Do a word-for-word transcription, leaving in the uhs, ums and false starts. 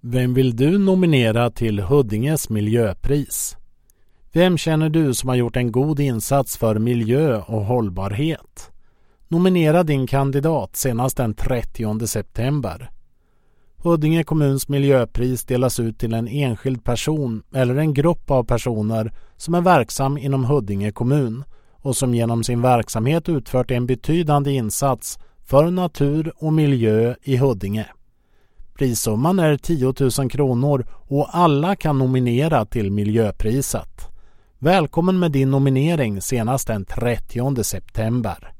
Vem vill du nominera till Huddinges miljöpris? Vem känner du som har gjort en god insats för miljö och hållbarhet? Nominera din kandidat senast den trettionde september. Huddinge kommuns miljöpris delas ut till en enskild person eller en grupp av personer som är verksam inom Huddinge kommun och som genom sin verksamhet utfört en betydande insats för natur och miljö i Huddinge. Prissumman är tio tusen kronor och alla kan nominera till miljöpriset. Välkommen med din nominering senast den trettionde september.